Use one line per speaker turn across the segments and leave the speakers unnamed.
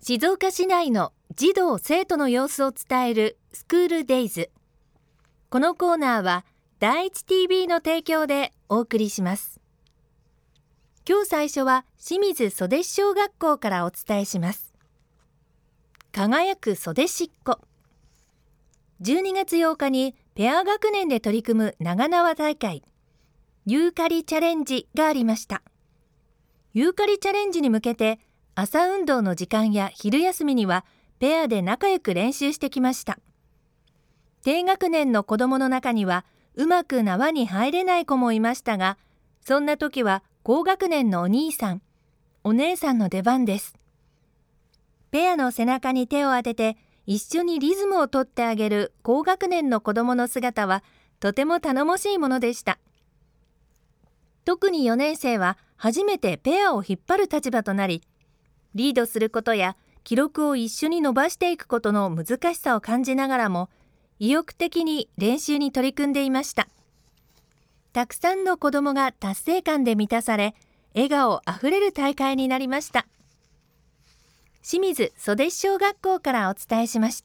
静岡市内の児童生徒の様子を伝えるスクールデイズ。このコーナーは第一 TV の提供でお送りします。今日最初は清水袖子小学校からお伝えします。輝く袖子っ子。12月8日にペア学年で取り組む長縄大会ユーカリチャレンジがありました。ユーカリチャレンジに向けて朝運動の時間や昼休みにはペアで仲良く練習してきました。低学年の子どもの中にはうまく縄に入れない子もいましたが、そんな時は高学年のお兄さん、お姉さんの出番です。ペアの背中に手を当てて一緒にリズムをとってあげる高学年の子どもの姿はとても頼もしいものでした。特に4年生は初めてペアを引っ張る立場となり、リードすることや記録を一緒に伸ばしていくことの難しさを感じながらも、意欲的に練習に取り組んでいました。たくさんの子どもが達成感で満たされ、笑顔あふれる大会になりました。清水袖子小学校からお伝えしました。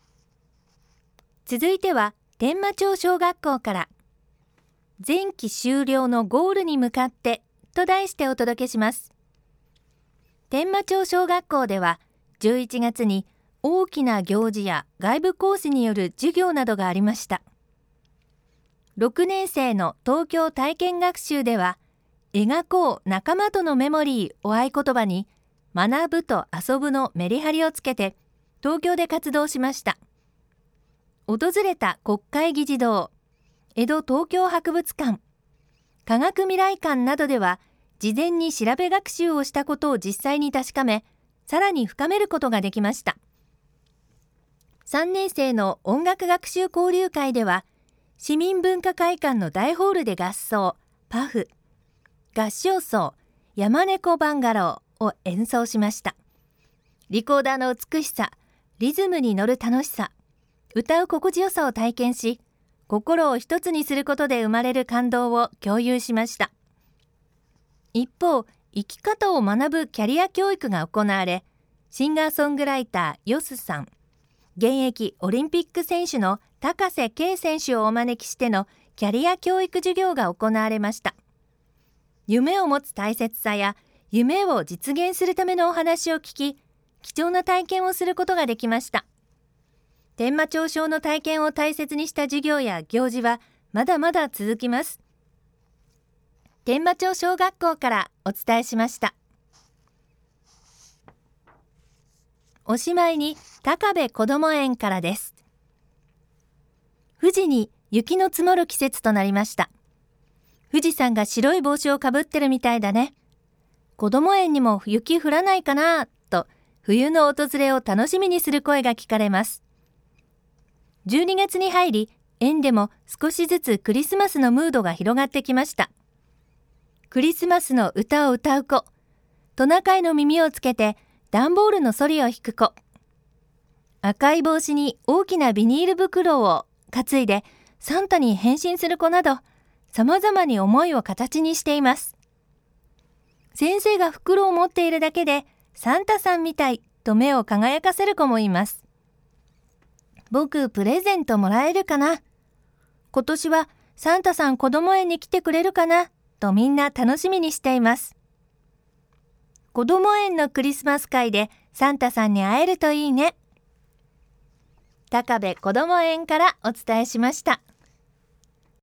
続いては天満町小学校から、前期終了のゴールに向かってと題してお届けします。天満町小学校では11月に大きな行事や外部講師による授業などがありました。6年生の東京体験学習では、描こう仲間とのメモリーを合言葉に、学ぶと遊ぶのメリハリをつけて東京で活動しました。訪れた国会議事堂、江戸東京博物館、科学未来館などでは、事前に調べ学習をしたことを実際に確かめ、さらに深めることができました。3年生の音楽学習交流会では、市民文化会館の大ホールで合奏、パフ、合唱奏、山猫バンガローを演奏しました。リコーダーの美しさ、リズムに乗る楽しさ、歌う心地よさを体験し、心を一つにすることで生まれる感動を共有しました。一方、生き方を学ぶキャリア教育が行われ、シンガーソングライターヨスさん、現役オリンピック選手の高瀬圭選手をお招きしてのキャリア教育授業が行われました。夢を持つ大切さや夢を実現するためのお話を聞き、貴重な体験をすることができました。天満町小の体験を大切にした授業や行事はまだまだ続きます。天満町小学校からお伝えしました。おしまいに高部こども園からです。富士に雪の積もる季節となりました。富士山が白い帽子をかぶってるみたいだね。こども園にも雪降らないかなと冬の訪れを楽しみにする声が聞かれます。12月に入り、園でも少しずつクリスマスのムードが広がってきました。クリスマスの歌を歌う子、トナカイの耳をつけて段ボールのソリを引く子、赤い帽子に大きなビニール袋を担いでサンタに変身する子など、様々に思いを形にしています。先生が袋を持っているだけでサンタさんみたいと目を輝かせる子もいます。僕プレゼントもらえるかな？今年はサンタさんこども園に来てくれるかな？とみんな楽しみにしています。こども園のクリスマス会でサンタさんに会えるといいね。高部こども園からお伝えしました。